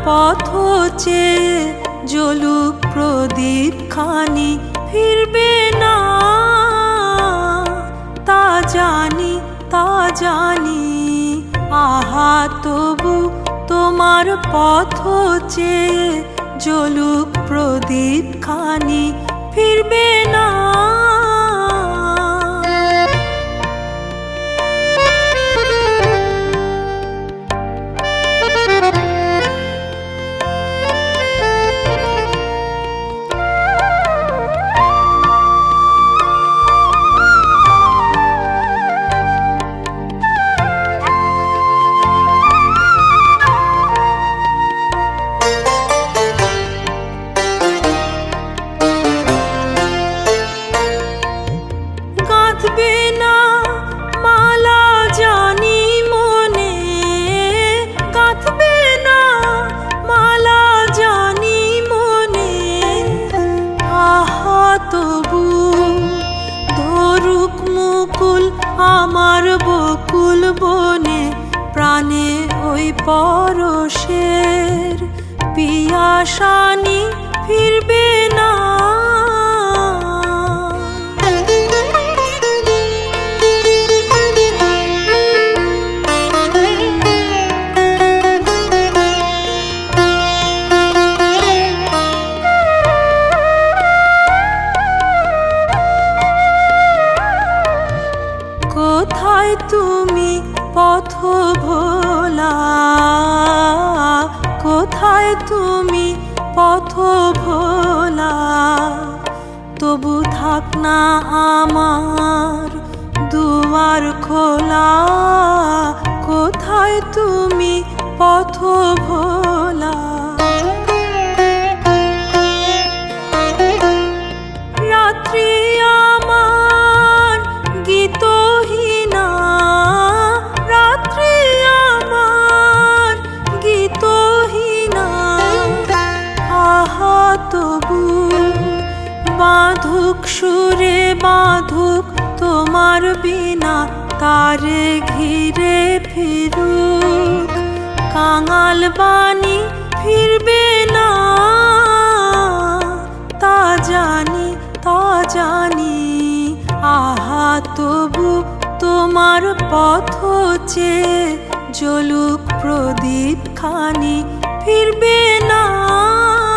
পথ চেয়ে জ্বলুক প্রদীপ খানি ফিরবে না, তা জানি তা জানি। আহা তবু তোমার পথ চেয়ে জ্বলুক প্রদীপ খানি ফিরবে না। গাঁথবে না মালা জানি মনে, গাঁথবে না মালা জানি মনে। আহা তবু ধরুক মুকুল আমার বকুল বনে, প্রাণে ওই পরশের পিয়াসানি ফিরবে না। কোথায় তুমি পথ ভোলা, কোথায় তুমি পথ ভোলা। তবু থাক না আমার দুয়ার খোলা, কোথায় তুমি পথ ভোলা। রাত্রি আমার গীতহীনা, রাত্রি আমার গীতহীনা। আহা তবু বাঁধুক সুরে বাঁধুক তোমার বিনা, তারে ঘিরে ফিরুক কাঙাল বাণী ফিরবে না, তা জানি তা জানি। আহা তবু তোমার পথ চেয়ে জ্বলুক প্রদীপ খানি ফিরবে না।